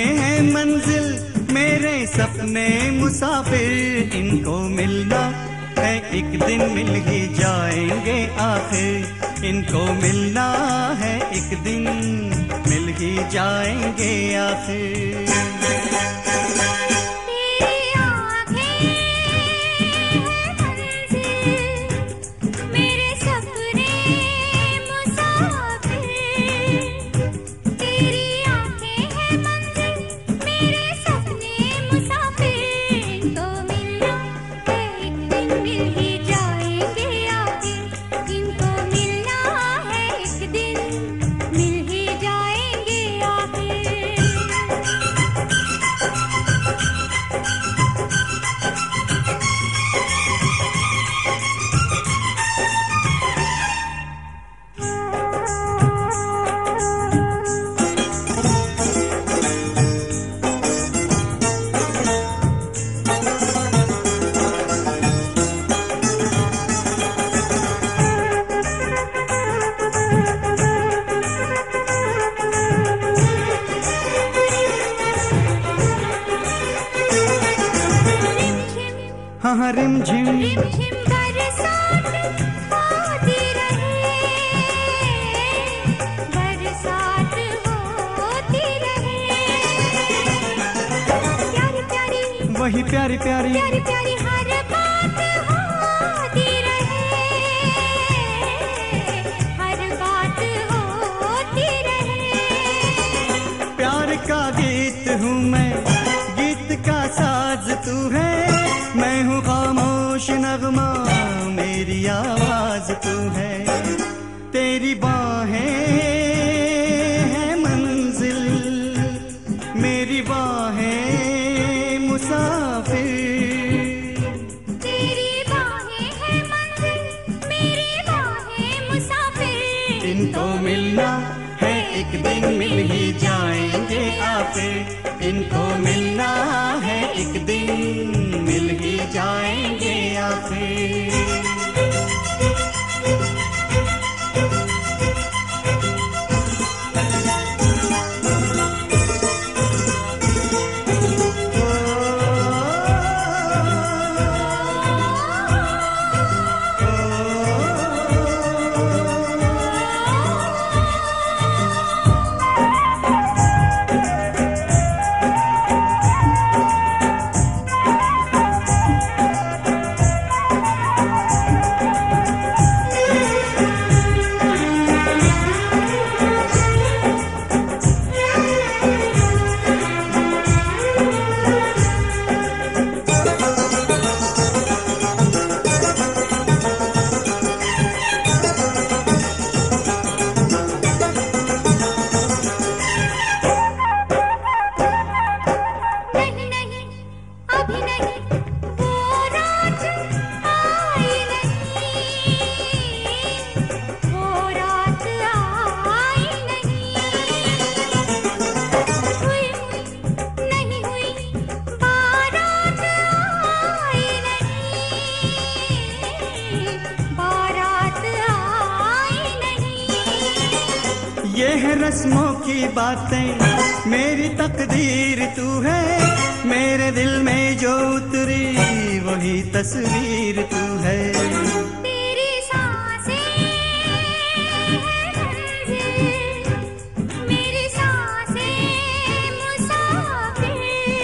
हैं मंजिल मेरे सपने मुसाफिर, इनको मिलना है एक दिन मिल ही जाएंगे आखिर, इनको मिलना है एक दिन मिल ही जाएंगे आखिर। हाँ रिमझिम बरसात होती रहे, बरसात होती रहे, प्यारी प्यारी वही प्यारी प्यारी प्यारी प्यारी हर बात होती रहे, हर बात होती रहे। प्यार का गीत हूँ मैं, गीत का साज तू है, मैं हूँ खामोश नगमा मेरी आवाज तू है, तेरी बाहें हैं मंजिल मेरी बाहें मुसाफिर, तेरी बाहें हैं मंजिल मेरी बाहें मुसाफिर, इनको मिलना है एक दिन मिल ही जाएंगे आखिर, इनको मिलना है एक दिन मिल ही जाएंगे आखिर। ये है रस्मों की बातें मेरी तकदीर तू है, मेरे दिल में जो उतरी वही तस्वीर तू है, तेरी सांसें मेरी सांसें मुसाफिर,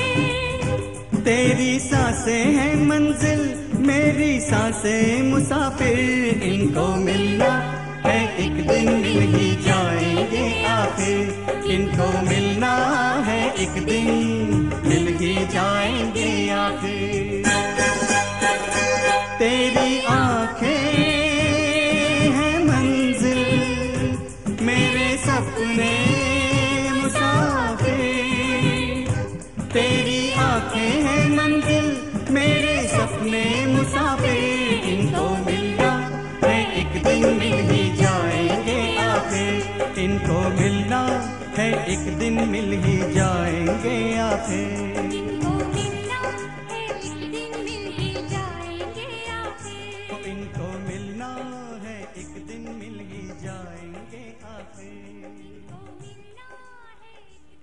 तेरी सांसें हैं मंजिल मेरी सांसें मुसाफिर, इनको मिलना है एक दिन मिल ही जाएंगे आखिर, इनको मिलना है एक दिन मिल ही जाएंगे आखिर। तेरी आंखें हैं मंजिल मेरे सपने मुसाफिर, तेरी आंखें हैं मंजिल मेरे सपने मुसाफिर, इनको मिलना है एक दिन मिल ही जाएंगे आखिर, इनको मिलना है एक दिन मिल ही जाएंगे आखिर, इनको मिलना है एक दिन मिल ही जाएंगे आखिर। इनको